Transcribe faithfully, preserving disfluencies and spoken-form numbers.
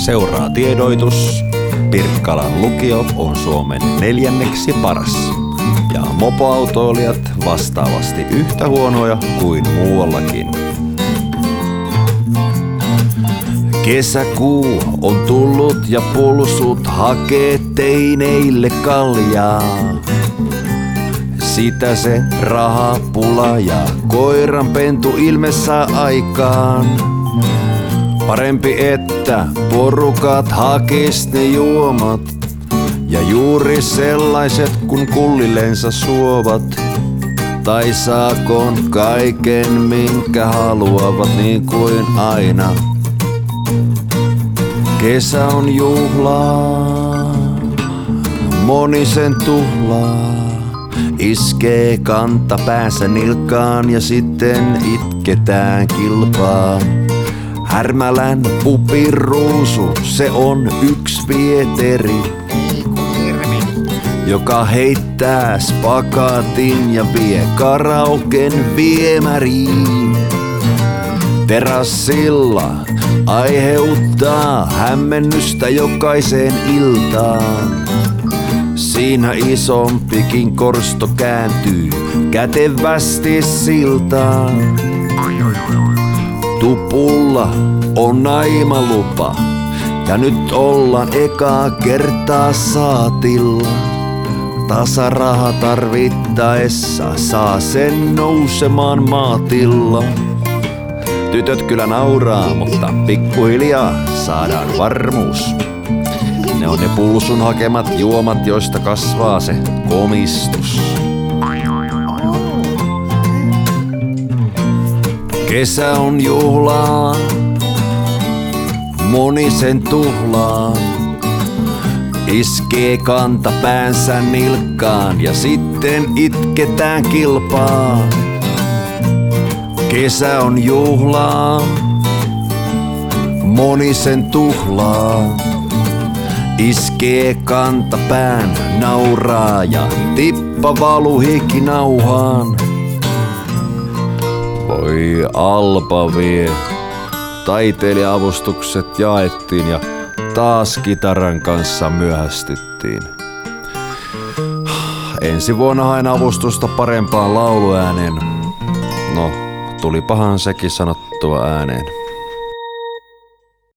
Seuraa tiedoitus. Pirkkalan lukio on Suomen neljänneksi paras. Ja mopoautoilijat vastaavasti yhtä huonoja kuin muuallakin. Kesäkuu on tullut ja pulsut hakee teineille kaljaa. Sitä se rahapula ja koiranpentu ilme saa aikaan. Parempi että porukat hakis ne juomat ja juuri sellaiset kun kullillensa suovat. Tai saakoon kaiken minkä haluavat niin kuin aina. Kesä on juhlaa, moni sen tuhlaa. Iskee kanta päässä nilkkaan ja sitten itketään kilpaa. Härmälän pupiruusu, se on yksi Pieteri, joka heittää spakaatin ja vie karaoken viemäriin. Terassilla aiheuttaa hämmennystä jokaiseen iltaan. Siinä isompikin korsto kääntyy kätevästi siltaan. Tupulla on naimalupa ja nyt ollaan ekaa kertaa saatilla. Tasaraha tarvittaessa saa sen nousemaan maatilla. Tytöt kyllä nauraa, mutta pikkuhiljaa saadaan varmuus. Ne on ne pulsun hakemat juomat, joista kasvaa se komistus. Kesä on juhlaa, moni sen tuhlaa. Iskee kanta päänsä nilkkaan ja sitten itketään kilpaa. Kesä on juhlaa, moni sen tuhlaa. Iskee kanta pään, nauraa ja tippa valuu hiki nauhaan. Voi Alpa vie. Taiteilija-avustukset jaettiin ja taas kitaran kanssa myöhästyttiin. Ensi vuonna hain avustusta parempaan lauluääneen. No, tulipahan sekin sanottua ääneen.